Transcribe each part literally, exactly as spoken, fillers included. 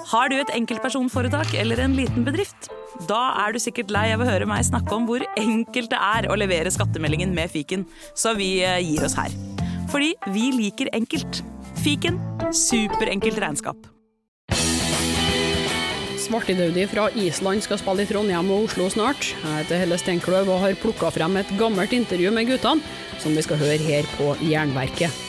Har du et enkeltpersonforetak eller en liten bedrift? Da er du sikkert lei av å høre meg snakke om hvor enkelt det er å levere skattemeldingen med Fiken, så vi gir oss her. Fordi vi liker enkelt. Fiken, superenkelt regnskap. Svartidaudi fra Island skal spille i Trondheim og Oslo snart. Jeg heter Helle Stenkløv og har plukket frem et gammelt intervju med guttene, som vi skal høre her på Jernverket.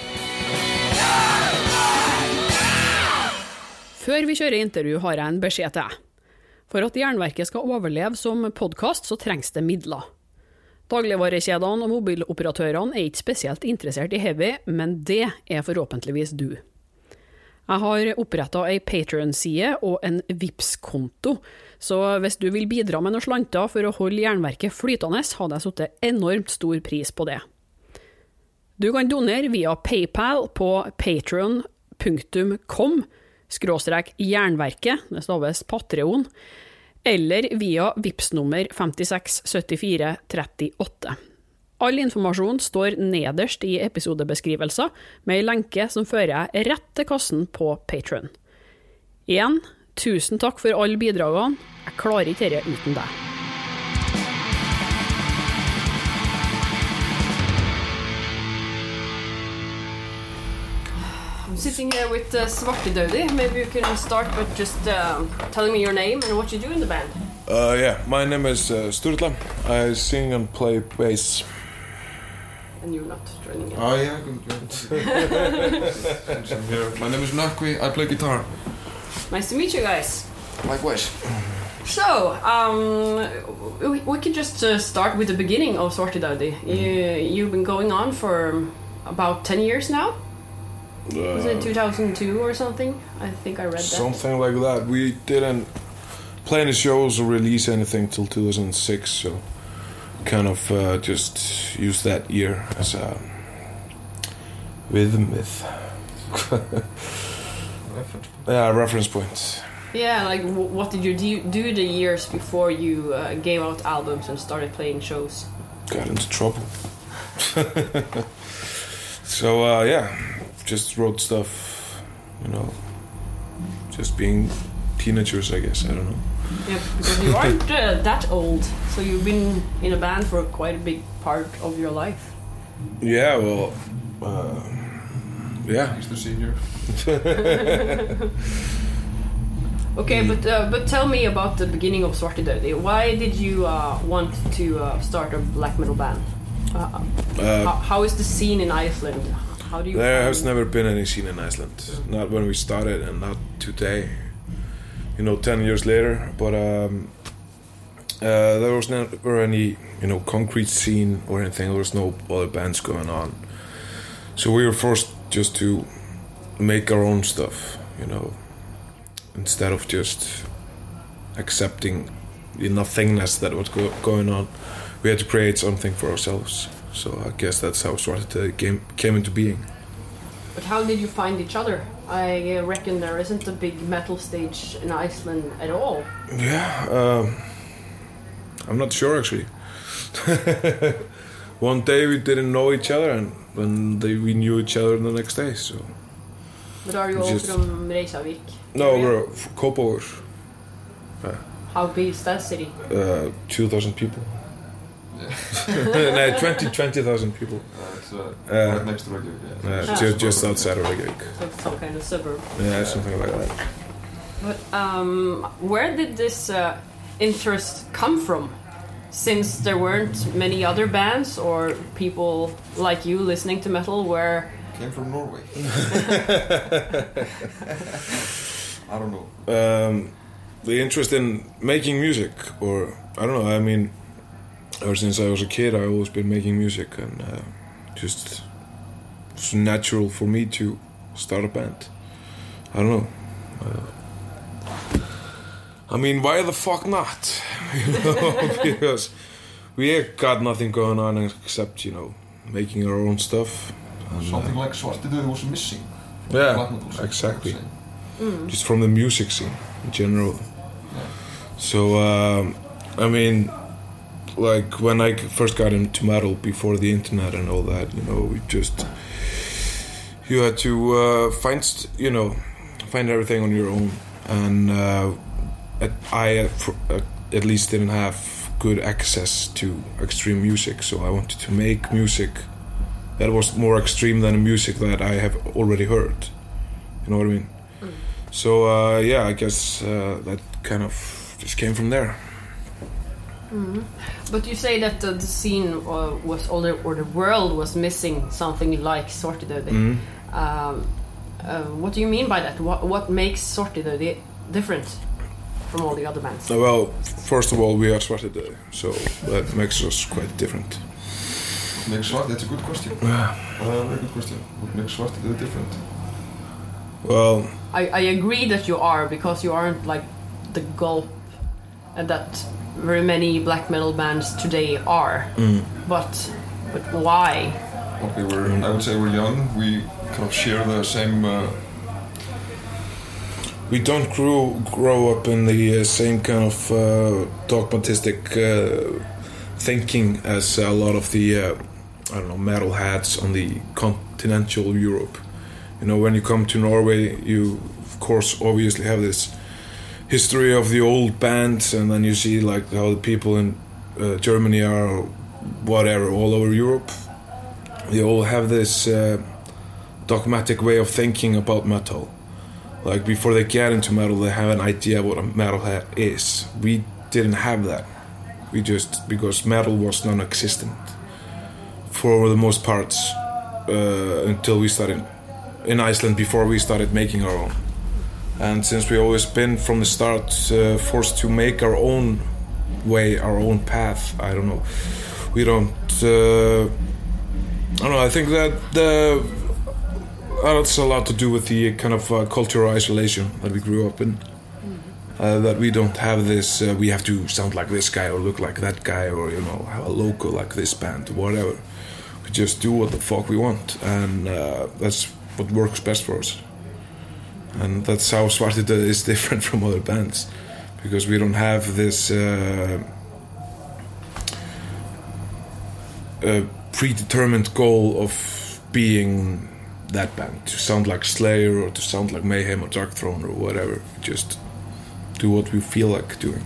Før vi kjører intervju har jeg en beskjed til deg. For at Jernverket skal overleve som podcast, så trengs det midler. Dagligvarekjedene og mobiloperatørene er ikke spesielt interessert i heavy, men det er forhåpentligvis du. Jeg har opprettet en Patreon-side og en Vipps-konto, så hvis du vil bidra med noen slanter for å holde Jernverket flytende, hadde jeg satt enormt stor pris på det. Du kan donere via PayPal på patreon punktum com skråstrek Jernverket, det staves Patreon, eller via Vipps-nummer femtiseks syttifire trettiåtte. All informasjon står nederst i episodebeskrivelser, med en lenke som fører jeg rett til kassen på Patreon. Igjen, tusen takk for alle bidragene. Jeg klarer ikke dette uten deg. I'm sitting here with uh, Svartidaudi. Maybe you can start by just uh, telling me your name and what you do in the band. Uh, yeah, my name is uh, Sturla. I sing and play bass. And you're not joining in. Oh yeah, I can join. Here. My name is Nakwi. I play guitar. Nice to meet you guys. Likewise. So, um, we, we could just uh, start with the beginning of Svartidaudi. Mm. You, you've been going on for about ten years now? Uh, Was it two thousand two or something? I think I read that. Something like that. We didn't play any shows or release anything till two thousand six, so kind of uh, just used that year as a rhythm with reference. Yeah, reference point. Yeah, like w- what did you do, do the years before you uh, gave out albums and started playing shows? Got into trouble. So uh, yeah, just wrote stuff, you know, just being teenagers, I guess. I don't know. Yeah, because you aren't uh, that old, so you've been in a band for quite a big part of your life. Yeah, well, uh, yeah. He's the senior. Okay, but uh, but tell me about the beginning of Svartidaudi. Why did you uh, want to uh, start a black metal band? Uh, uh, how, how is the scene in Iceland? How do you? There has never been any scene in Iceland. Mm-hmm. Not when we started, and not today. You know, ten years later. But um, uh, there was never any, you know, concrete scene or anything. There was no other bands going on. So we were forced just to make our own stuff, you know, instead of just accepting the nothingness that was go- going on. We had to create something for ourselves. So I guess that's how Svartidaudi came came into being. But how did you find each other? I reckon there isn't a big metal stage in Iceland at all. Yeah, um, I'm not sure actually. One day we didn't know each other, and one day we knew each other the next day. So. But are you all Just, from Reykjavik? No, we're Kópavogur. Yeah. How big is that city? Uh, two thousand people. No, twenty twenty thousand people. Uh, it's uh, Uh, right next to Reykjavik. Yeah. Uh, Ah. just, just outside of Reykjavik. So it's some kind of suburb. Yeah, something like that. But um, where did this uh, interest come from? Since there weren't many other bands or people like you listening to metal, where Came from Norway. I don't know. Um, the interest in making music, or I don't know. I mean, ever since I was a kid, I've always been making music, and uh, just it's natural for me to start a band. I don't know. Uh, I mean, why the fuck not? You know, because we got nothing going on except, you know, making our own stuff. And, Something uh, like Svartidaudi was missing. Yeah, Black metal scene, exactly. I would say. mm. Just from the music scene in general. Yeah. So, um, I mean, like when I first got into metal before the internet and all that, you know, we just you had to uh, find, st- you know, find everything on your own, and uh, at, I uh, for, uh, at least didn't have good access to extreme music, so I wanted to make music that was more extreme than the music that I have already heard. You know what I mean? Mm. So uh, yeah, I guess uh, that kind of just came from there. Mm. But you say that uh, the scene uh, was, or the, or the world was missing something like Svartidauði. Mm. Um, uh, what do you mean by that? What, what makes Svartidauði different from all the other bands? Uh, well, first of all, we are Svartidauði, so that makes us quite different. What makes Svartidauði? That's a good question. uh, very good question. What makes Svartidauði different? Well, I, I agree that you are, because you aren't like the Gulp and that very many black metal bands today are. Mm. But but why? Okay, we're I would say we're young. We kind of share the same. Uh, we don't grow grow up in the uh, same kind of uh, dogmatistic uh, thinking as a lot of the uh, I don't know metalheads on the continental Europe. You know, when you come to Norway, you of course obviously have this history of the old bands, and then you see like how the people in uh, Germany are, or whatever, all over Europe. They all have this uh, dogmatic way of thinking about metal. Like before they get into metal, they have an idea what a metalhead is. We didn't have that. We just, because metal was non-existent for the most parts uh, until we started in Iceland, before we started making our own. And since we always been from the start uh, forced to make our own way, our own path, I don't know. We don't. Uh, I don't know. I think that the uh, that's a lot to do with the kind of uh, cultural isolation that we grew up in. Mm-hmm. Uh, that we don't have this. Uh, we have to sound like this guy or look like that guy, or you know, have a logo like this band, or whatever. We just do what the fuck we want, and uh, that's what works best for us. And that's how Svartidauði is different from other bands, because we don't have this uh, uh, predetermined goal of being that band, to sound like Slayer or to sound like Mayhem or Darkthrone or whatever. We just do what we feel like doing,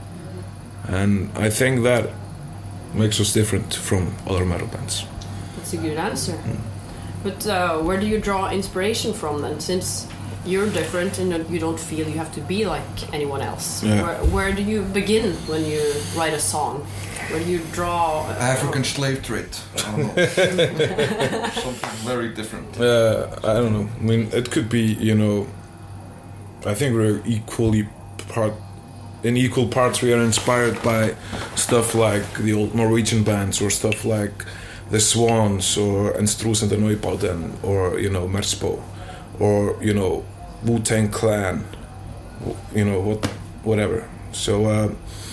and I think that makes us different from other metal bands. That's a good answer. Mm. But uh, where do you draw inspiration from then, since you're different and you don't feel you have to be like anyone else? Yeah. Where, where do you begin when you write a song? Where do you draw? Uh, African slave trade. I don't know. Something very different. Uh, I don't know. I mean, it could be, you know, I think we're equally part, in equal parts we are inspired by stuff like the old Norwegian bands, or stuff like the Swans, or Enstrusende Neubauten, or, you know, Merspo, or, you know, Wu-Tang Clan, you know, what, whatever. So uh,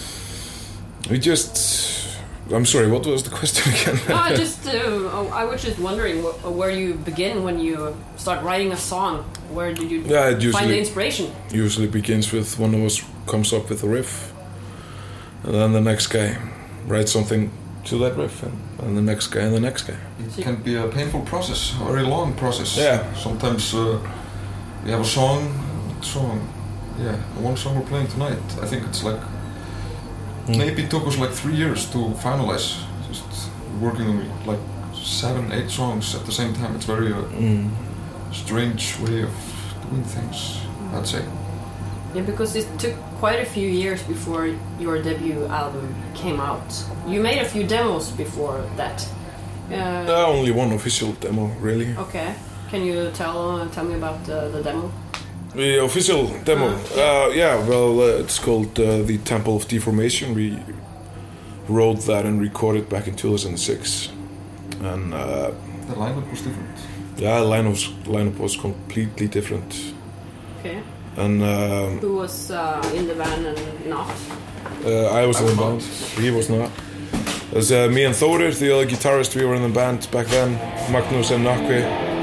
we just, I'm sorry, what was the question again? no, I just, uh, I was just wondering wh- where you begin when you start writing a song. Where did you yeah, it usually, find the inspiration? Usually begins with one of us comes up with a riff, and then the next guy writes something to that riff, and, and the next guy and the next guy. It can be a painful process, a very long process. Yeah. Sometimes uh, we have a song, song, yeah, one song we're playing tonight. I think it's like mm. maybe it took us like three years to finalize. Just working on like seven, eight songs at the same time. It's very uh, mm. strange way of doing things, I'd say. Yeah, because it took quite a few years before your debut album came out. You made a few demos before that. Uh, uh, only one official demo, really. Okay. Can you tell uh, tell me about uh, the demo? The official demo? Uh, yeah. Uh, yeah, well, uh, it's called uh, The Temple of Deformation. We wrote that and recorded back in two thousand six. And uh, the lineup was different. Yeah, the lineup was, lineup was completely different. Okay. And um, who was uh, in the band and not? Uh, I was I in the band. He was not. It was uh, me and Þórir, the other guitarist. We were in the band back then. Magnus and Nakvi.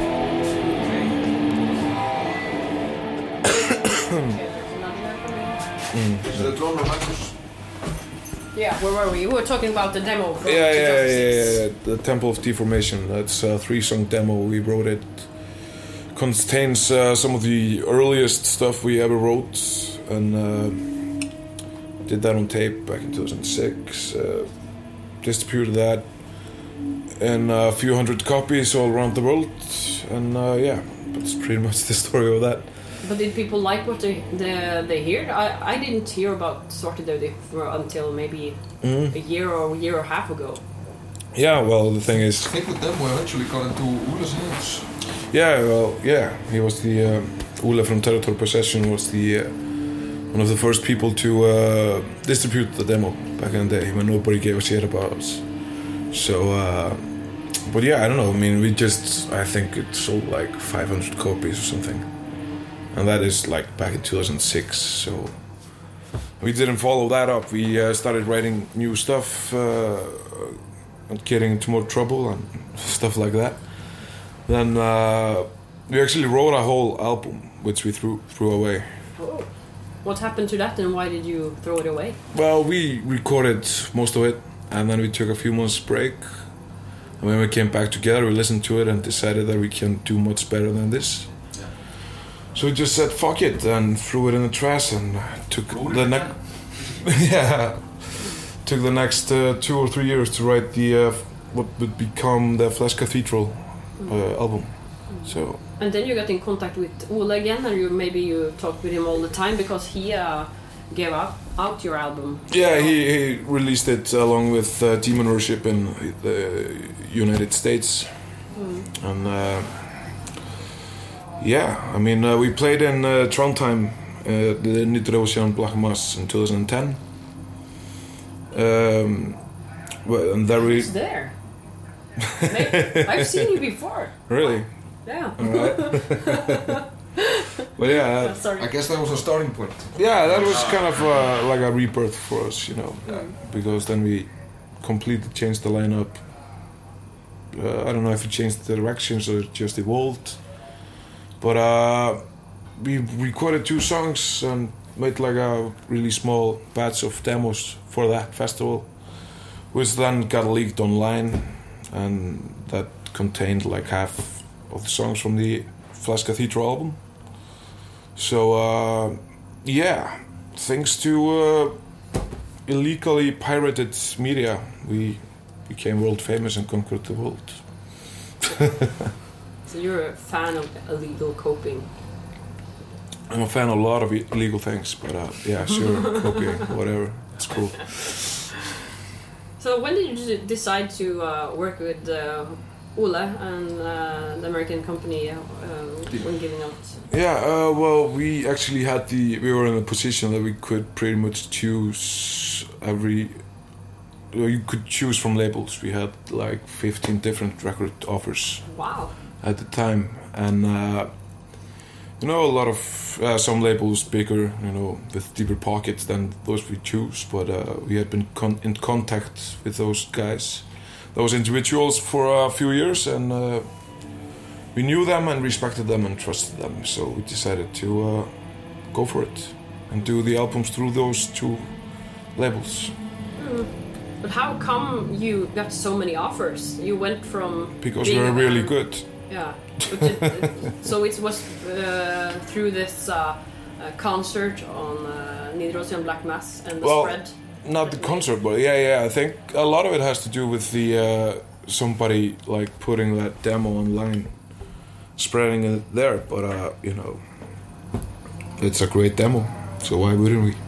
mm. Is the drummer Magnus? Yeah, where were we? We were talking about the demo from yeah, two thousand six. Yeah, yeah, yeah, The Temple of Deformation. That's a three-song demo. We wrote it a contains uh, some of the earliest stuff we ever wrote, and uh, did that on tape back in two thousand six. Uh, distributed that in a few hundred copies all around the world, and uh, yeah, that's pretty much the story of that. But did people like what they they, they hear? I, I didn't hear about Svartedauden until maybe mm-hmm. a year or a year and a half ago. Yeah, well, the thing is, I think the demo eventually got into Ule's hands. Yeah, well, yeah, he was the uh, Ule from Territory Possession was the uh, one of the first people to uh, distribute the demo back in the day when nobody gave a shit about us. So, uh, but yeah, I don't know. I mean, we just I think it sold like five hundred copies or something, and that is like back in two thousand six. So we didn't follow that up. We uh, started writing new stuff uh, and getting into more trouble and stuff like that. Then uh, we actually wrote a whole album, which we threw threw away. Oh. What happened to that, and why did you throw it away? Well, we recorded most of it, and then we took a few months break. And when we came back together, we listened to it and decided that we can do much better than this. Yeah. So we just said fuck it and threw it in the trash and took the next yeah took the next uh, two or three years to write the uh, what would become the Flesh Cathedral uh, album. So. And then you got in contact with Ole again, and you maybe you talked with him all the time because he uh, gave out, out your album. Yeah, he, he released it along with uh, Demon Worship in the United States. Mm. And uh, yeah, I mean, uh, we played in uh, Trondheim, uh, the Nitrosian Black Mass in two thousand ten. Um, well, and there we... I was there. I've seen you before. Really? Yeah. All right. But yeah, uh, Sorry. I guess that was a starting point. Yeah, that was kind of uh, like a rebirth for us, you know, mm. because then we completely changed the lineup. Uh, I don't know if it changed the directions or it just evolved, but uh, we recorded two songs and made like a really small batch of demos for that festival, which then got leaked online, and that contained like half of the songs from the Flesh Cathedral album. So uh, yeah, thanks to uh, illegally pirated media, we became world famous and conquered the world. So you're a fan of illegal coping? I'm a fan of a lot of illegal things, but uh, yeah, sure, copying, whatever, it's cool. So when did you decide to uh, work with uh, Ole and uh, the American company uh, when giving out? Yeah, uh, well, we actually had the we were in a position that we could pretty much choose every. Well, you could choose from labels. We had like fifteen different record offers. Wow. At the time, and uh, you know, a lot of uh, some labels bigger, you know, with deeper pockets than those we choose. But uh, we had been con- in contact with those guys. Those individuals for a few years, and uh, we knew them and respected them and trusted them. So we decided to uh, go for it and do the albums through those two labels. Mm. But how come you got so many offers? You went from because we were really good. Yeah. It, it, so it was uh, through this uh, uh, concert on uh, Nitrosian Black Mass and the well, spread. Not the concert, but yeah, yeah. I think a lot of it has to do with the uh, somebody like putting that demo online, spreading it there. But uh, you know, it's a great demo, so why wouldn't we?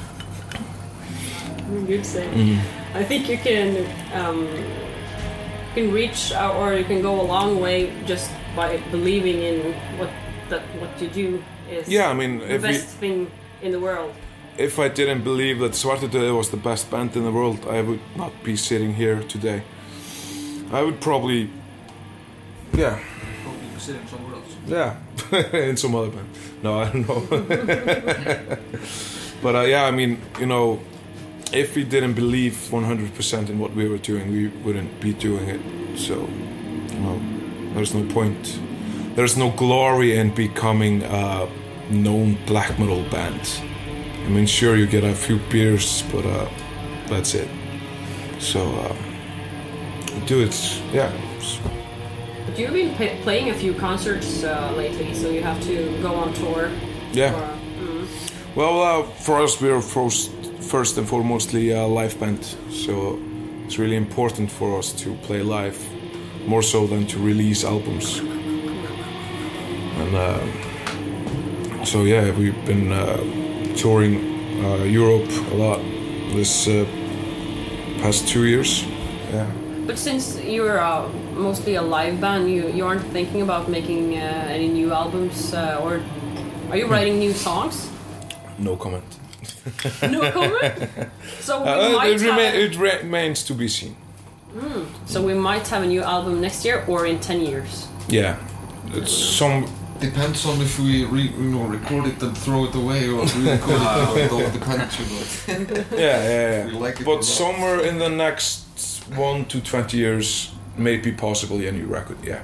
Good say. Mm. I think you can um, you can reach uh, or you can go a long way just by believing in what that what you do is. Yeah, I mean, the if best we, thing in the world. If I didn't believe that Svartedauden was the best band in the world, I would not be sitting here today. I would probably, yeah. Probably be sitting somewhere else. Yeah, in some other band. No, I don't know. But uh, yeah, I mean, you know, if we didn't believe one hundred percent in what we were doing, we wouldn't be doing it. So, you know, there's no point. There's no glory in becoming a known black metal band. I mean, sure, you get a few beers, but uh, that's it. So, uh, do it, yeah. You've been p- playing a few concerts uh, lately, so you have to go on tour. Yeah. Or, mm. Well, uh, for us, we are first, first and foremostly a live band, so it's really important for us to play live, more so than to release albums. And uh, so yeah, we've been uh, touring uh, Europe a lot this uh, past two years. Yeah. But since you're uh, mostly a live band, you, you aren't thinking about making uh, any new albums, uh, or are you writing new songs? No comment. No comment? So we Uh, might it, have remain, a, it remains to be seen. mm, so we might have a new album next year or in ten years. Yeah, it's some. Depends on if we re, you know, record it and throw it away or re-record it. It all depends, you know. Yeah, yeah, yeah. We like it or But not. somewhere in the next one to twenty years, maybe possibly a new record. Yeah.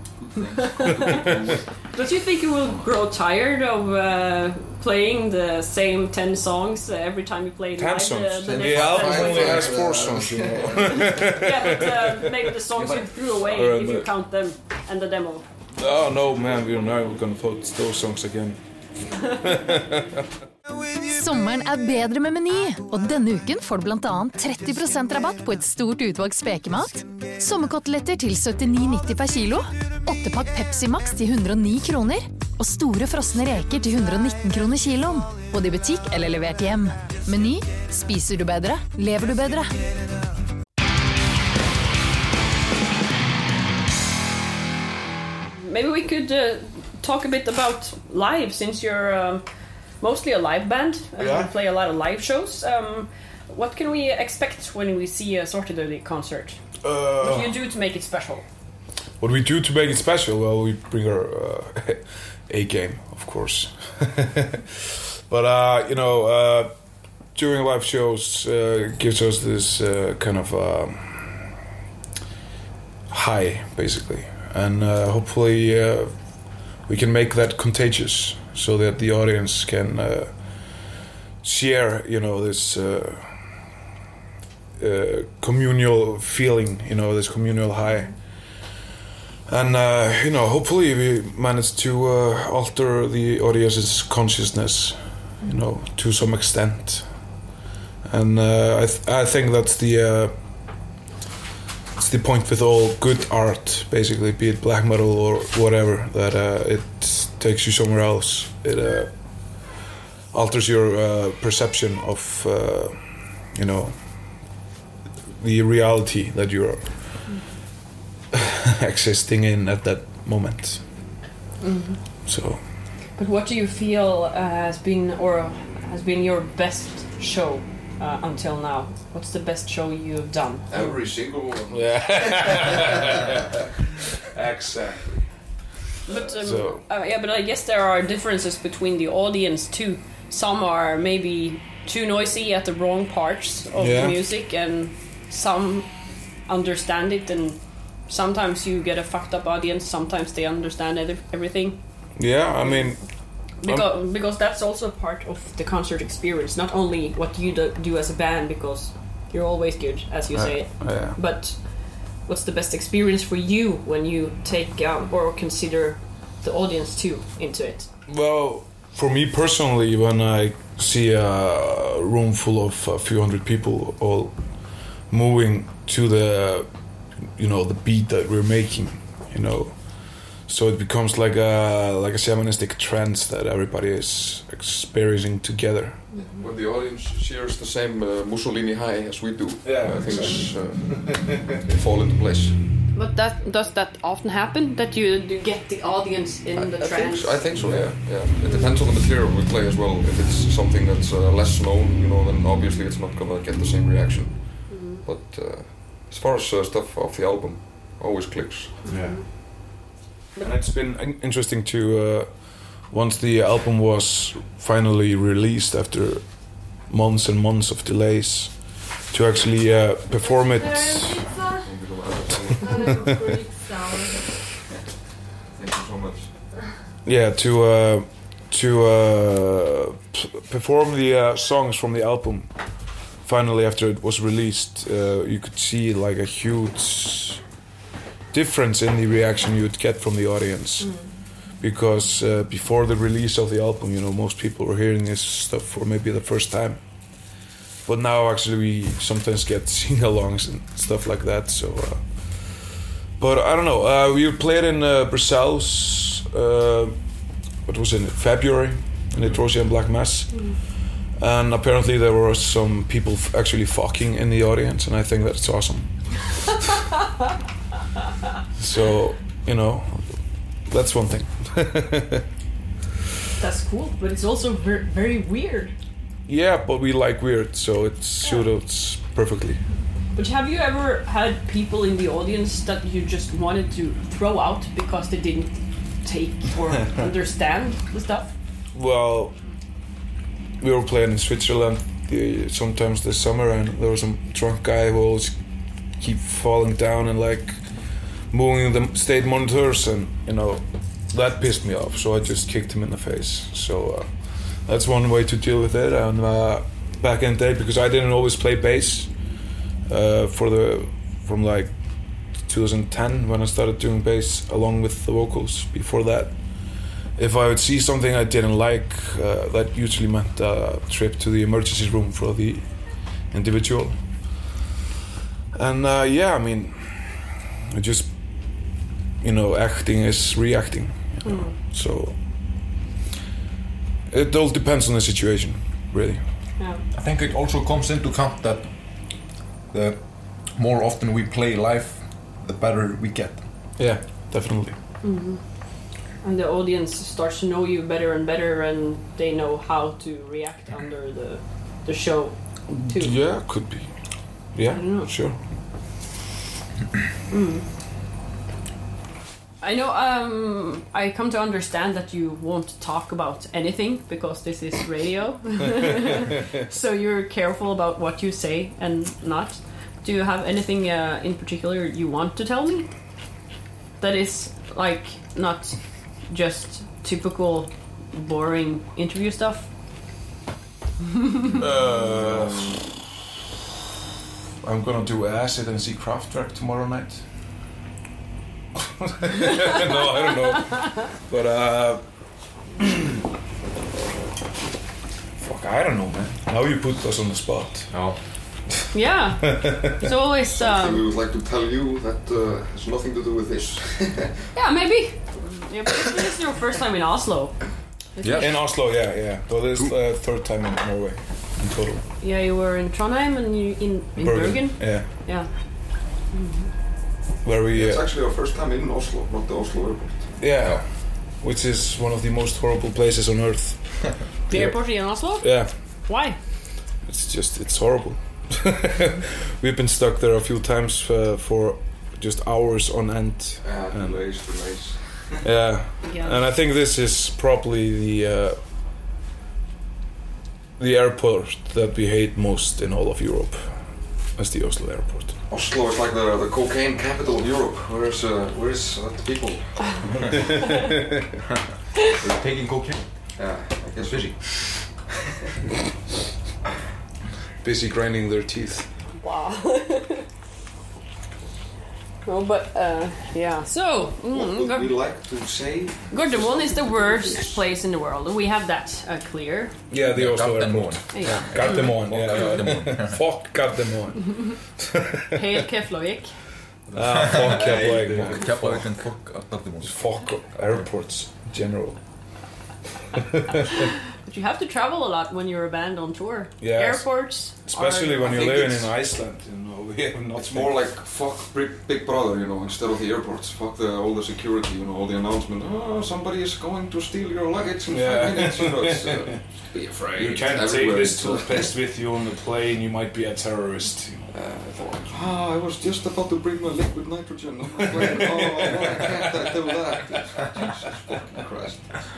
Don't you think you will grow tired of uh, playing the same ten songs uh, every time you play Ten live? songs. Uh, the The next album ten only songs? has four songs, you know. Yeah, but uh, maybe the songs you threw away, Or, if you uh, count them, and the demo. Oh no, man, we're never gonna put those songs again. Sommeren er bedre med Meny, og denne uken får du blant annet tretti prosent rabatt på et stort utvalg spekemat, sommerkoteletter til syttini nitti per kilo, åttepakk Pepsi Max til hundre og ni kroner, og store frosne reker til hundre og nitten kroner kiloen, både i butikk eller levert hjem. Meny, spiser du bedre, lever du bedre. Maybe we could uh, talk a bit about live, since you're um, mostly a live band and Yeah. you play a lot of live shows. Um, what can we expect when we see a Sorted concert? What do Uh, you do to make it special? what we do to make it special? Well, we bring our uh, A game, of course. But uh, you know, uh, during live shows, uh, it gives us this uh, kind of um, high, basically, and uh, hopefully uh, we can make that contagious, so that the audience can uh, share, you know, this uh, uh, communal feeling, you know, this communal high. And, uh, you know, hopefully we manage to uh, alter the audience's consciousness, you know, to some extent. And uh, I, th- I think that's the uh, it's the point with all good art, basically, be it black metal or whatever, that uh, it takes you somewhere else. It uh, alters your uh, perception of, uh, you know, the reality that you're existing in at that moment. Mm-hmm. So, But what do you feel uh, has been, or has been your best show uh, until now? What's the best show you've done? Every single one. yeah, exactly. But um, So- uh, yeah, but I guess there are differences between the audience too. Some are maybe too noisy at the wrong parts of Yeah. the music, and some understand it. And sometimes you get a fucked up audience. Sometimes they understand ed- everything. Yeah, I mean, Because because that's also part of the concert experience. Not only what you do, do as a band, because you're always good, as you say it. yeah. But what's the best experience for you when you take um, or consider the audience too into it? Well, for me personally, when I see a room full of a few hundred people all moving to the, you know, the beat that we're making, you know, so it becomes like a like a shamanistic trance that everybody is experiencing together. When the audience shares the same uh, Mussolini high as we do, Yeah, uh, things uh, fall into place. But that does that often happen, that you, you get the audience in I, the I think trance? so, I think so. Yeah, yeah. It depends on the material we play as well. If it's something that's uh, less known, you know, then obviously it's not gonna get the same reaction. Mm-hmm. But uh, as far as uh, stuff off the album, always clicks. Yeah. And it's been in- interesting to, uh, once the album was finally released after months and months of delays, to actually uh, perform it. Thank you so much. Yeah, to uh, to uh, p- perform the uh, songs from the album. Finally, after it was released, uh, you could see like a huge difference in the reaction you'd get from the audience. Mm. Because uh, before the release of the album, you know, most people were hearing this stuff for maybe the first time. But now actually we sometimes get sing-alongs and stuff like that. So, uh, but I don't know. Uh, we played in uh, Brussels. Uh, what was it? In February in the Trojan Black Mass, mm. and apparently there were some people f- actually fucking in the audience, and I think that's awesome. So you know, that's one thing. That's cool, but it's also ver- very weird. Yeah, but we like weird, so it suits perfectly. But have you ever had people in the audience that you just wanted to throw out because they didn't take or understand the stuff? Well, we were playing in Switzerland the, sometimes this summer, and there was some drunk guy who always keep falling down and like moving the state monitors, and you know that pissed me off. So I just kicked him in the face. So uh, that's one way to deal with it. And uh, back in the day, because I didn't always play bass uh, for the from like two thousand ten when I started doing bass along with the vocals. Before that, if I would see something I didn't like, uh, that usually meant a trip to the emergency room for the individual. And uh, yeah, I mean, I just, you know, acting is reacting. You know? Mm. So it all depends on the situation, really. Yeah. I think it also comes into account that the more often we play live, the better we get. Yeah, definitely. Mm-hmm. And the audience starts to know you better and better, and they know how to react under the the show too. Yeah, could be. Yeah, sure. Mm. I know. Um, I come to understand that you won't talk about anything because this is radio. So you're careful about what you say and not. Do you have anything uh, in particular you want to tell me? That is like not just typical boring interview stuff. uh, I'm gonna do acid and see Kraftwerk tomorrow night. No, I don't know. But uh, fuck, I don't know, man. Now you put us on the spot. Oh. Yeah, it's always. Um, Something we would like to tell you that uh, has nothing to do with this. Yeah, maybe. Yeah, but this is your first time in Oslo. Yeah, in Oslo, yeah, yeah. But this is the uh, third time in Norway in total. Yeah, you were in Trondheim and you in, in Bergen. Bergen. Yeah. Yeah. Mm-hmm. Where we. Yeah, it's uh, actually our first time in Oslo, not the Oslo airport. Yeah, which is one of the most horrible places on earth. The yeah. airport in Oslo? Yeah. Why? It's just, it's horrible. We've been stuck there a few times uh, for just hours on end. Yeah, delays, delays. Yeah. Yeah, and I think this is probably the uh, the airport that we hate most in all of Europe. That's the Oslo airport. Oslo is like the, the cocaine capital of Europe. Where's uh, where's uh, the people? They're taking cocaine. Yeah, I guess busy. Busy grinding their teeth. Wow. No, but uh, yeah. So, mm, what would Gord- we like to say? Gardermoen is the worst place in the world. We have that uh, clear. Yeah, the Oslo airport. Yeah. Gardermoen. Yeah. Fuck Gardermoen. Helt Keflavik. Ah, fuck Keflavik. Keflavik and fuck Gardermoen. Fuck airports in general. But you have to travel a lot when you're a band on tour. Yeah. Airports. Especially are, when I you're think living it's- in Iceland, you know, we have not. It's more like fuck Big, Big Brother, you know, instead of the airports. Fuck the, all the security, you know, all the announcement. Oh, somebody is going to steal your luggage in Yeah. five minutes. You know, it's, uh, be afraid. You can't take Everywhere this it's, toothpaste with you on the plane. You might be a terrorist. You know. Uh, ah, I was just about to bring my liquid nitrogen on my plane. Oh, why can't I do that? Jesus fucking Christ.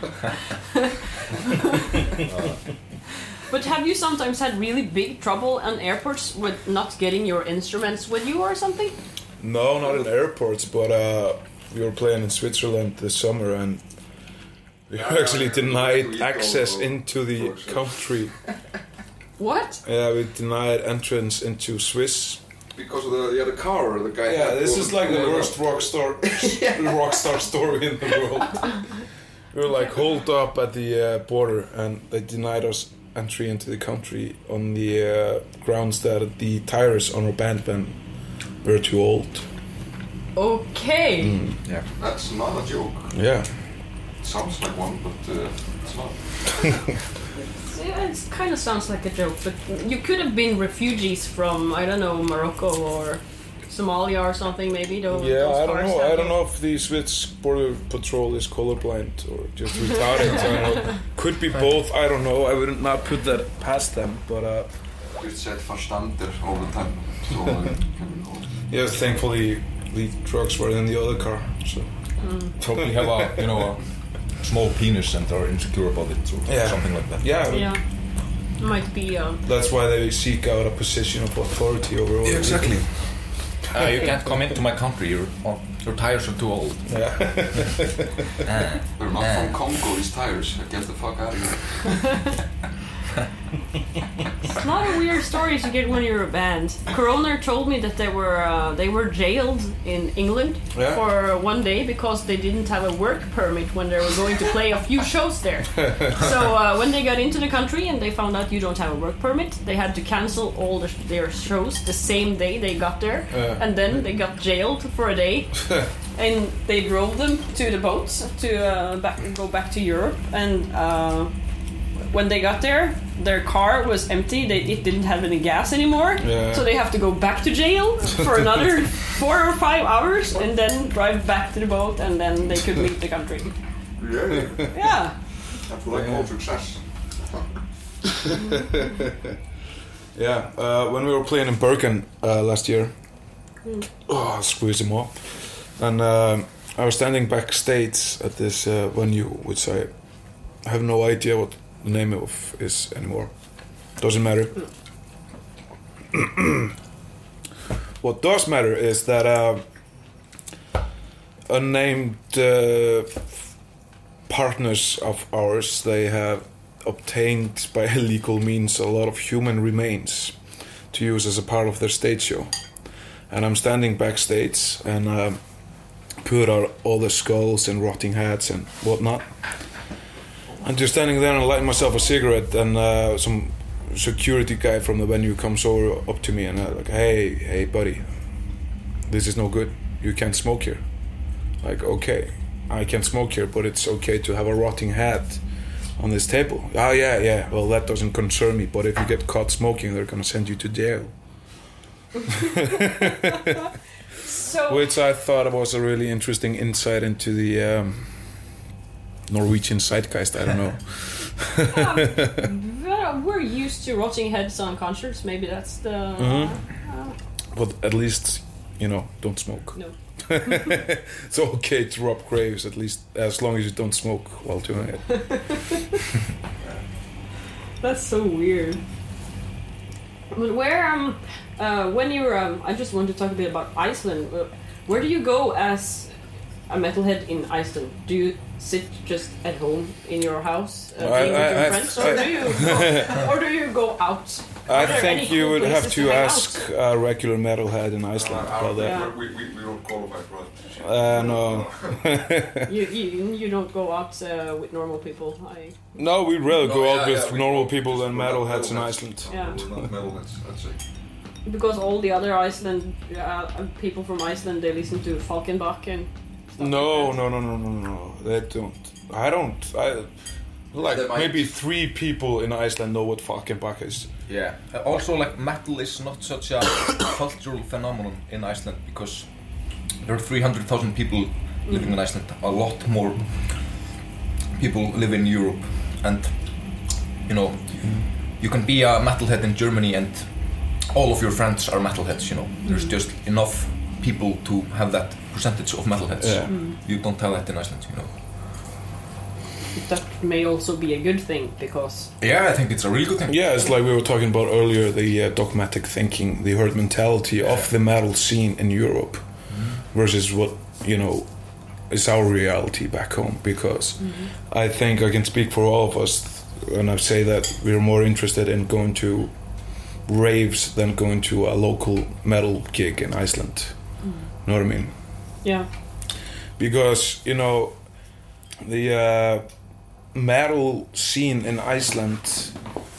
uh. But have you sometimes had really big trouble on airports with not getting your instruments with you or something? No, not in airports, but uh, we were playing in Switzerland this summer, and we were actually denied access into the country. What? Yeah, we denied entrance into Swiss because of the yeah the car the guy. Yeah, this is like the Yeah. worst rock star rock star story in the world. We were like holed up at the uh, border, and they denied us entry into the country on the uh, grounds that the tires on our band van were too old. Okay. Mm. Yeah. That's not a joke. Yeah. It sounds like one, but uh, it's not. Yeah, it kind of sounds like a joke, but you could have been refugees from, I don't know, Morocco or Somalia or something, maybe. Those, Yeah, those I don't cars know. have I don't it. know if the Swiss border patrol is colorblind or just retarded. I don't know. Could be both. I don't know. I would not put that past them. But uh, You said verstander all the time, so uh, can we know? yeah, thankfully the drugs were in the other car. So Probably have a, you know, a small penis and are insecure about it or Yeah. something like that. yeah, Yeah. Might be, um, that's why they seek out a position of authority over all. Yeah, the exactly. Uh, you can't come into my country. Your oh, your tires are too old. people. Yeah. Ah. They're not from Congo, these tires. Get the fuck out of here. it's not a weird story to get when you're a band. Coroner told me that they were uh, they were jailed in England Yeah. for one day because they didn't have a work permit when they were going to play a few shows there. So uh, when they got into the country and they found out you don't have a work permit, they had to cancel all the, their shows the same day they got there, Yeah. and then they got jailed for a day. And they drove them to the boats to uh, back, go back to Europe. And uh, when they got there, their car was empty. They, it didn't have any gas anymore. Yeah. So they have to go back to jail for another four or five hours and then drive back to the boat, and then they could leave the country. Yeah, Yeah. that's what I call success. Yeah, uh, when we were playing in Bergen uh, last year, oh, squeeze him up. And uh, I was standing backstage at this uh, venue, which I have no idea what the name of is anymore. Doesn't matter. What does matter is that uh, unnamed uh, partners of ours, they have obtained by illegal means a lot of human remains to use as a part of their stage show. And I'm standing backstage and uh, put out all the skulls and rotting heads and whatnot. I'm just standing there and lighting myself a cigarette, and uh, some security guy from the venue comes over up to me and uh, like, hey, hey buddy, this is no good. You can't smoke here. Like, okay, I can smoke here, but it's okay to have a rotting head on this table. Oh yeah, yeah. Well, that doesn't concern me. But if you get caught smoking, they're gonna send you to jail. So Which I thought was a really interesting insight into the um, Norwegian zeitgeist. I don't know. well, we're used to rotting heads on concerts. Maybe that's the. Mhm. uh, But at least, you know, don't smoke. no. It's okay to rob graves, at least as long as you don't smoke while doing it. That's so weird. But where um, uh, when you're um, I just want to talk a bit about Iceland. Uh, Where do you go as a metalhead in Iceland? Do you sit just at home in your house, uh, I- playing with I- your I- friends, I- or do you go, or do you go out? I Are there think any you cool would have places to hang ask out? a regular metalhead in Iceland Uh, about that. Yeah. we, we, we don't qualify for that. Uh, no. You, you you don't go out uh, with normal people. I No, we'd rather go No, out yeah, with yeah, we- normal we- people than we're not metalheads in metalheads. Iceland. yeah. We're not metalheads, that's it. Because all the other Iceland uh, people from Iceland, they listen to Falkenbach and stuff No, like that. no, no, no, no, no. They don't. I don't. I like They might. maybe three people in Iceland know what Falkenbach is. Yeah. Uh, also, like metal is not such a cultural phenomenon in Iceland because there are three hundred thousand people living in Iceland. A lot more people live in Europe, and you know, you can be a metalhead in Germany, and all of your friends are metalheads. You know, there's just enough people to have that percentage of metalheads. Yeah. You don't have that in Iceland. You know. That may also be a good thing because Yeah, I think it's a really good thing. Yeah, it's like we were talking about earlier, the uh, dogmatic thinking, the herd mentality of the metal scene in Europe versus what, you know, is our reality back home. Because I think I can speak for all of us when I say that we're more interested in going to raves than going to a local metal gig in Iceland. Mm. You know what I mean? Yeah. Because, you know, the uh, metal scene in Iceland,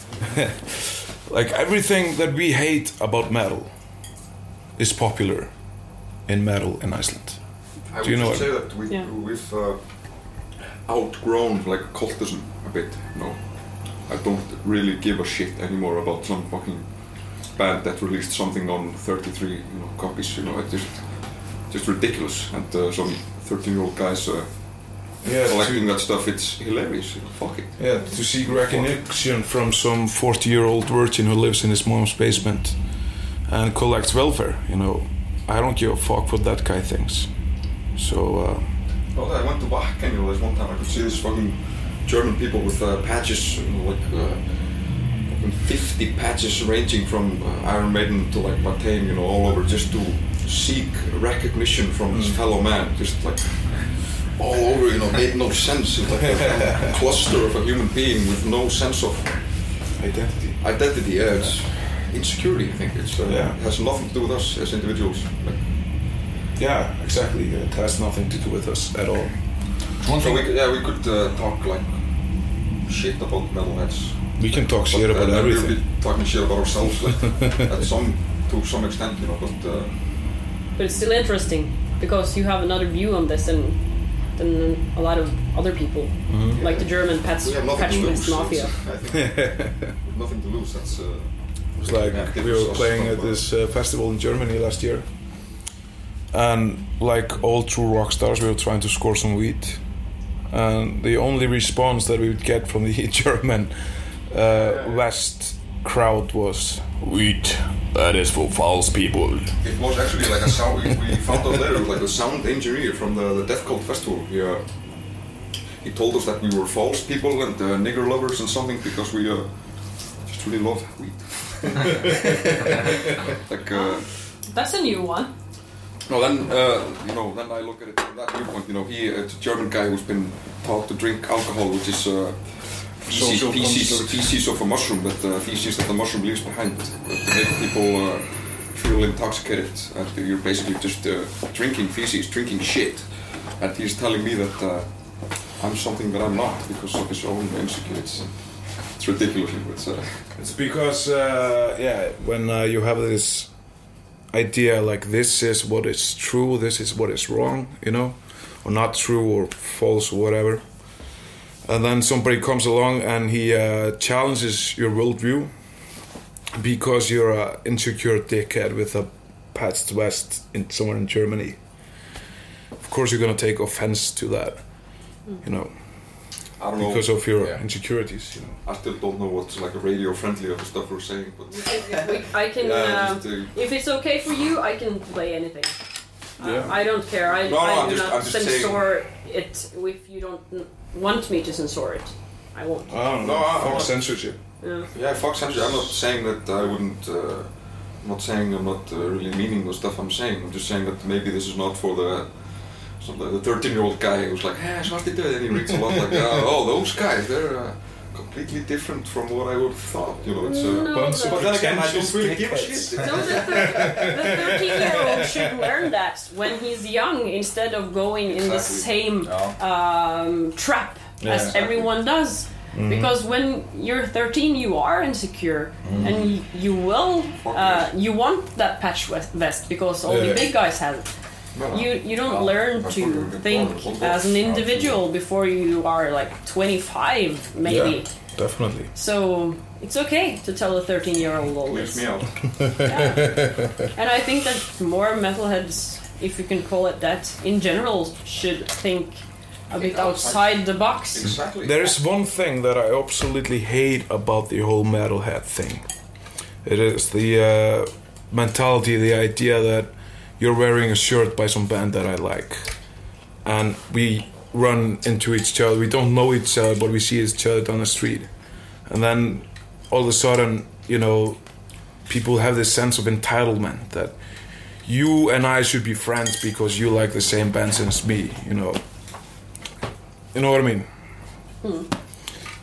like everything that we hate about metal is popular in metal in Iceland. I Do you would know just say what? that we, Yeah. we've uh, outgrown like cultism a bit, you know. I don't really give a shit anymore about some fucking band that released something on thirty-three, you know, copies, you know. It's just, just ridiculous. And uh, some thirteen-year-old guys uh, Yeah, collecting to, that stuff, it's hilarious, you know, fuck it. yeah, to seek recognition from some forty-year-old virgin who lives in his mom's basement and collects welfare, you know. I don't give a fuck what that guy thinks. So, uh... Well, I went to Wacken, you know, there's one time I could see these fucking German people with uh, patches, you know, like uh, fucking fifty patches ranging from uh, Iron Maiden to like Watain, you know, all over just to seek recognition from his fellow man, just like all over, you know, made no sense. It's like a cluster of a human being with no sense of identity. Identity, yeah, it's insecurity, I think. It's, uh, Yeah. It has nothing to do with us as individuals. Like, Yeah, exactly. It has nothing to do with us at all. so we could, yeah, we could uh, talk like shit about metalheads. We can talk shit But, about uh, everything. We'll be talking shit about ourselves, like, at some, to some extent, you know. But uh, But it's still interesting because you have another view on this than than a lot of other people, Mm-hmm. like the German patch we have nothing to patch lose. mafia. It's- I think nothing to lose. That's. Uh, It was like yeah, we were us playing from, at uh, this uh, festival in Germany last year, and like all true rock stars, we were trying to score some weed, and the only response that we would get from the German uh, West crowd was "Weed, that is for false people." It was actually like a sound. We, we found out later, like the sound engineer from the, the Death Cult festival. He, uh, he told us that we were false people and uh, nigger lovers and something because we uh, just really love weed. like. Uh, That's a new one. No, then uh, you know, then I look at it from that viewpoint. You know, he it's a German guy who's been taught to drink alcohol, which is uh, feces, Social feces, construct. feces of a mushroom, that uh, feces that the mushroom leaves behind, uh, to make people uh, feel intoxicated. And you're basically just uh, drinking feces, drinking shit. And he's telling me that uh, I'm something that I'm not because of his own insecurities. It's ridiculous. It's, uh, It's because uh, yeah, when uh, you have this idea like this is what is true, this is what is wrong, you know, or not true or false or whatever, and then somebody comes along and he uh, challenges your worldview because you're an insecure dickhead with a patched vest in somewhere in Germany. Of course, you're gonna take offense to that, you know, I don't know. because of your Yeah. insecurities, you know. I still don't know what's like a radio friendly of the stuff we're saying, but I can, Yeah, um, just, uh, if it's okay for you, I can play anything. Yeah. I don't care. I, No, no, I I'm do just- not I'm just saying- censor it if you don't n- want me to censor it. I won't. I don't No, know. I- Fuck I'm- censorship. Yeah. yeah, fuck censorship. I'm not saying that I wouldn't. Uh, I'm not saying I'm not uh, really meaning the stuff I'm saying. I'm just saying that maybe this is not for the. Some, the thirteen-year-old guy who's like, hey, svartidauði, and he reads a lot like, uh, oh, those guys, they're uh, completely different from what I would have thought. You know, it's. Uh, No, Bunch of no. But then again, I pretentious don't really give a dickheads. shit. No, the thirteen-year-old should learn that when he's young, instead of going in the Exactly. same um, trap Yeah. as Exactly. everyone does. Because when you're thirteen, you are insecure, and y- you will, uh, you want that patch vest- vest because all Yeah. the big guys have it. No, no. You you don't Oh, learn that's to what we're think going for. as an individual before you are like twenty-five, maybe. Yeah, definitely. So it's okay to tell a thirteen-year-old all Leaves this. me out. Yeah. And I think that more metalheads, if you can call it that, in general, should think a bit outside the box. Exactly. There is one thing that I absolutely hate about the whole metalhead thing. It is the uh, mentality, the idea that you're wearing a shirt by some band that I like, and we run into each other. We don't know each other, but we see each other down the street, and then all of a sudden, you know, people have this sense of entitlement that you and I should be friends because you like the same bands as me. You know. You know what I mean?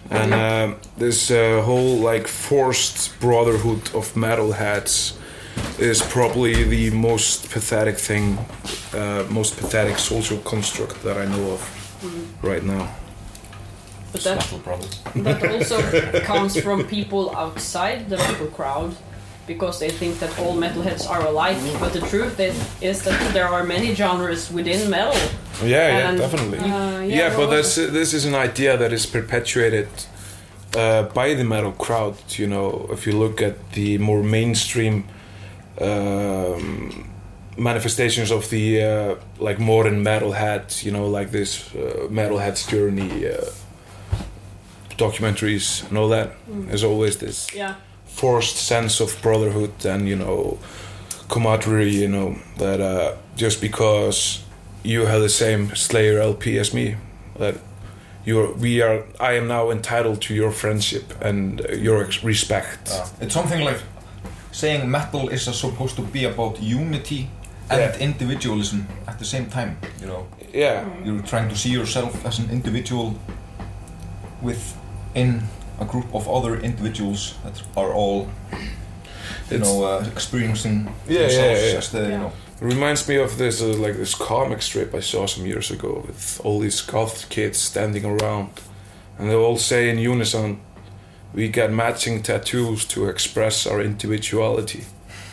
And um, this uh, whole like forced brotherhood of metalheads is probably the most pathetic thing, uh, most pathetic social construct that I know of mm. right now. But that, that also comes from people outside the metal crowd, because they think that all metalheads are alike. But the truth is, is that there are many genres within metal. Yeah, and, yeah, definitely. Uh, yeah, yeah, but that's, this is an idea that is perpetuated uh, by the metal crowd. You know, if you look at the more mainstream um, manifestations of the uh, like modern metalhead, you know, like this uh, metalhead's journey uh, documentaries and all that. Mm. There's always this yeah. forced sense of brotherhood and, you know, camaraderie, you know, that uh, just because you have the same Slayer L P as me, that you're, we are, I am now entitled to your friendship and uh, your ex- respect. Uh, it's something like saying metal is supposed to be about unity and yeah. individualism at the same time, you know. Yeah. You're trying to see yourself as an individual within a group of other individuals that are all, you it's, know, uh, experiencing yeah, themselves yeah, yeah. as the, yeah. you know. It reminds me of this, uh, like this comic strip I saw some years ago with all these goth kids standing around, and they all say in unison, "We got matching tattoos to express our individuality."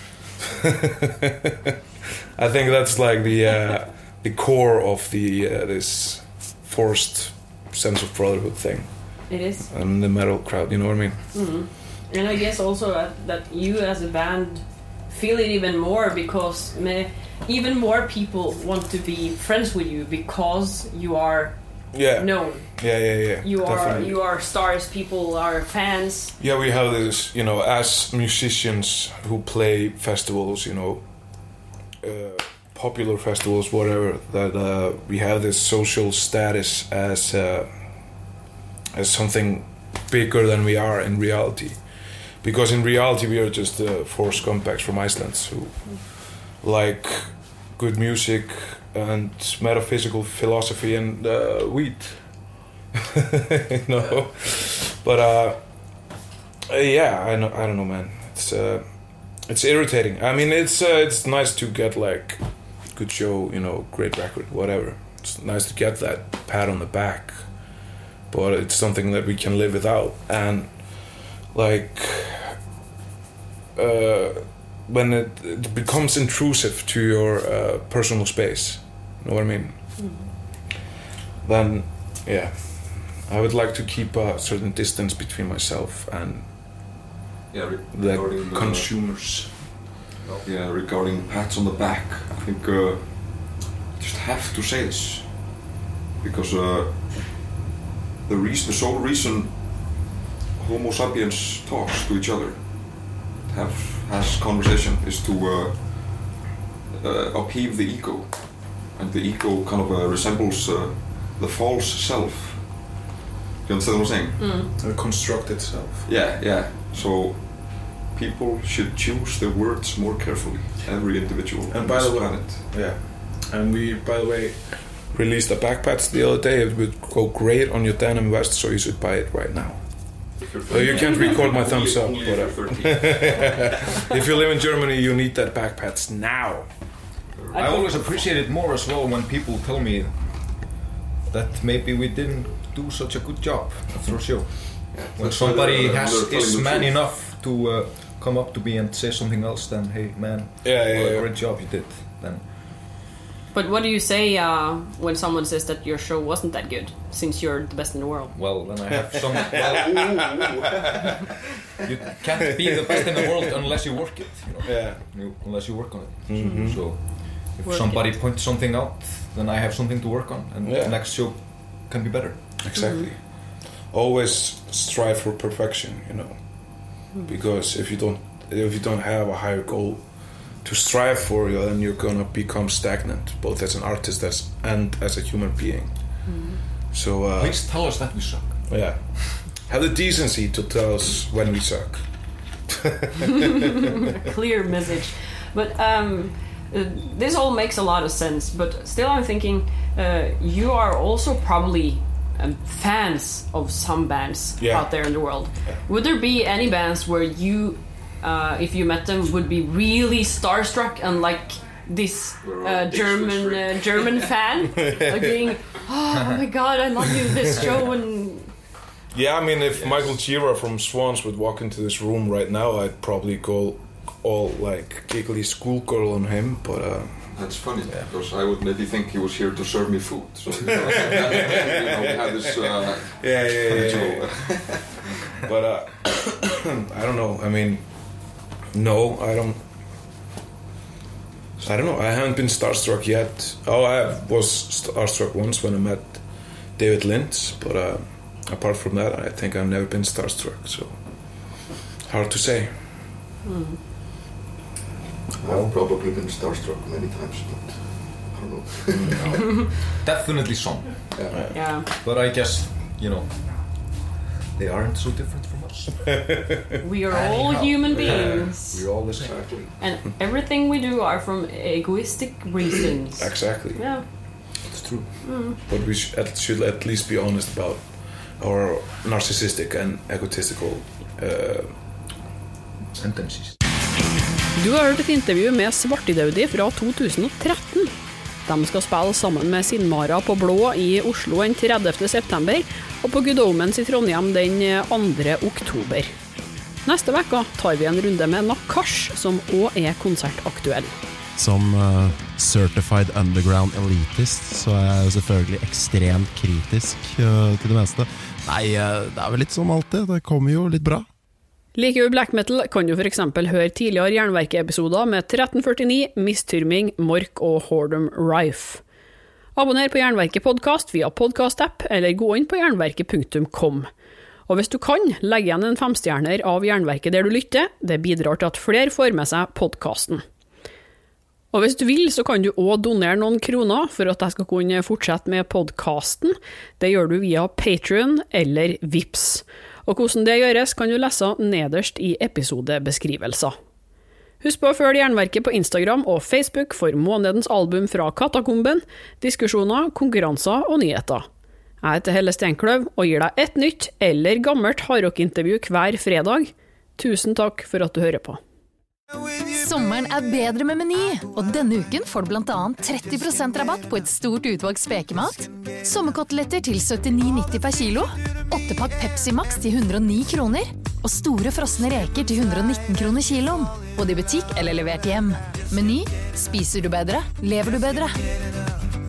I think that's like the uh, the core of the uh, this forced sense of brotherhood thing. It is. And the metal crowd, you know what I mean? Mm-hmm. And I guess also that, that you as a band feel it even more, because me, even more people want to be friends with you because you are yeah. known. Yeah, yeah, yeah. You definitely. are you are stars. People are fans. Yeah, we have this, you know, as musicians who play festivals, you know, uh, popular festivals, whatever. That uh, we have this social status as uh, as something bigger than we are in reality. Because in reality we are just uh, four scumbags from Iceland who like good music and metaphysical philosophy and uh, weed. You know? But uh, yeah, I know, I don't know, man. It's uh, it's irritating. I mean, it's uh, it's nice to get like good show, you know, great record, whatever. It's nice to get that pat on the back, but it's something that we can live without. And like uh, when it, it becomes intrusive to your uh, personal space, you know what I mean? Mm-hmm. Then, yeah, I would like to keep a certain distance between myself and yeah, re- the consumers. The, yeah, regarding pats on the back, I think uh, just have to say this, because uh, the reason, the sole reason Homo sapiens talks to each other, have has conversation, is to uh, uh, upheave the ego, and the ego kind of uh, resembles uh, the false self. You understand what I'm saying? Mm. The constructed self. Yeah, yeah. So people should choose their words more carefully. Every individual and on by this the way, planet. Yeah. And we, by the way, released the backpats the other day. It would go great on your denim vest, so you should buy it right now. Uh, you can't record my thumbs up, but uh, if you live in Germany, you need that backpats now. I always appreciate it more as well when people tell me that maybe we didn't do such a good job after a show. Yeah, when somebody has is man enough to uh, come up to me and say something else, then hey man, yeah, yeah, what yeah. a great job you did. Then. But what do you say uh, when someone says that your show wasn't that good, since you're the best in the world? Well, then I have some... Well, ooh, ooh. You can't be the best in the world unless you work it, you know? Yeah. You, unless you work on it. Mm-hmm. So, so if work somebody it. points something out, then I have something to work on, and yeah. the next show can be better. Exactly. Mm-hmm. Always strive for perfection, you know, mm-hmm. because if you don't, if you don't have a higher goal to strive for, you, then you're gonna become stagnant, both as an artist as and as a human being. Mm-hmm. So uh, please tell us that we suck. Yeah, have the decency to tell us when we suck. Clear message, but um, uh, this all makes a lot of sense. But still, I'm thinking uh, you are also probably um, fans of some bands Yeah. out there in the world. Yeah. Would there be any bands where you, uh, if you met them, would be really starstruck and like this uh, German uh, German fan, like being, oh my god, I love you, this show, and Yeah, I mean, if Michael Gira from Swans would walk into this room right now, I'd probably go all like giggly schoolgirl on him, but uh, That's funny, yeah. Because I would maybe think he was here to serve me food. So you know, we have this. Uh, yeah, yeah, yeah. so, yeah. But uh, I don't know. I mean, no, I don't. I don't know. I haven't been starstruck yet. Oh, I was starstruck once when I met David Lynch, but uh, apart from that, I think I've never been starstruck. So hard to say. Mm. I've probably been starstruck many times, but I don't know. Definitely some. Yeah. yeah. But I guess, you know, they aren't so different from us. We are all human beings. We're all the same. Exactly. And everything we do are from egoistic reasons. Exactly. Yeah. It's true. Mm. But we sh- at, should at least be honest about our narcissistic and egotistical uh, sentences. Du har hørt et intervju med Svartidaudi fra to tusen og tretten. De skal spille sammen med Sinmara på Blå i Oslo den tredivte september, og på Good Omens i Trondheim den andre oktober. Neste veka tar vi en runde med Nakash, som også er konsertaktuell. Som uh, certified underground elitist, så er jeg selvfølgelig ekstremt kritisk uh, til det meste. Nei, uh, det er vel litt som alltid, det kommer jo litt bra. Liker du black metal, kan du for eksempel høre tidligere Jernverket-episoder med tretten førtini, Mistyrming, Mork og Hordem Rife. Abonner på Jernverket podcast via podcast-app, eller gå inn på jernverket punktum com. Og hvis du kan, legg igjen en femstjerner av Jernverket der du lytter, det bidrar til at flere får med seg podcasten. Og hvis du vil, så kan du også donere noen kroner for at jeg skal kunne fortsette med podcasten. Det gjør du via Patreon eller Vips. Og hvordan det gjøres kan du lese nederst i episodebeskrivelser. Husk på å følge Jernverket på Instagram og Facebook for månedens album fra Katakomben, diskusjoner, konkurranser og nyheter. Jeg heter Helle Steinkløv og gir deg et nytt eller gammelt hardrock-intervju hver fredag. Tusen takk for at du hører på. Sommeren er bedre med Meny, og denne uken får du blant annet tretti prosent rabatt på et stort utvalg spekemat, sommerkoteletter til syttini nitti per kilo, åtte pakk Pepsi Max til hundre og ni kroner, og store frosne reker til hundre og nitten kroner kiloen, både i butikk eller levert hjem. Meny, spiser du bedre, lever du bedre.